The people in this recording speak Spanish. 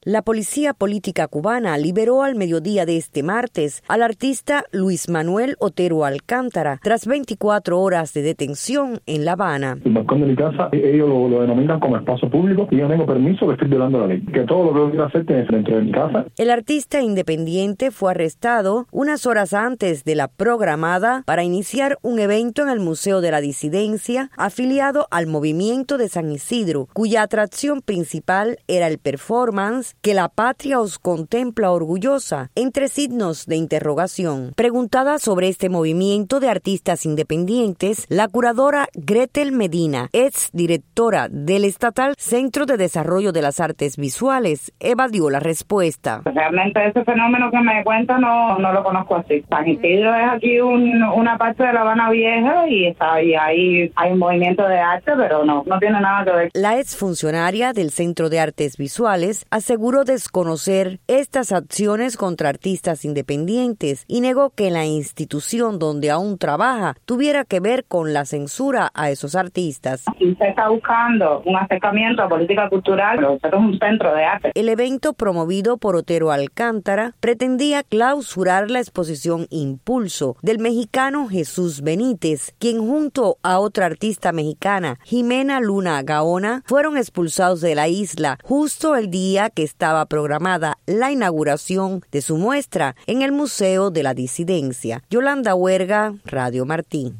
La Policía Política Cubana liberó al mediodía de este martes al artista Luis Manuel Otero Alcántara tras 24 horas de detención en La Habana. El balcón de mi casa, ellos lo denominan como espacio público y yo no tengo permiso de estar violando la ley. Que todo lo que yo quiero hacer tiene que ser dentro de mi casa. El artista independiente fue arrestado unas horas antes de la programada para iniciar un evento en el Museo de la Disidencia afiliado al Movimiento de San Isidro, cuya atracción principal era el performance que la patria os contempla orgullosa, entre signos de interrogación. Preguntada sobre este movimiento de artistas independientes, la curadora Gretel Medina, ex directora del estatal Centro de Desarrollo de las Artes Visuales, evadió la respuesta. Realmente ese fenómeno que me cuenta no lo conozco así. San Isidro es aquí una parte de La Habana Vieja y ahí hay un movimiento de arte, pero no tiene nada que ver. La exfuncionaria del Centro de Artes Visuales aseguró desconocer estas acciones contra artistas independientes y negó que la institución donde aún trabaja tuviera que ver con la censura a esos artistas. Si se está buscando un acercamiento a política cultural, pero esto es un centro de arte. El evento promovido por Otero Alcántara pretendía clausurar la exposición Impulso del mexicano Jesús Benítez, quien junto a otra artista mexicana, Jimena Luna Gaona, fueron expulsados de la isla justo el día que estaba programada la inauguración de su muestra en el Museo de la Disidencia. Yolanda Huerga, Radio Martí.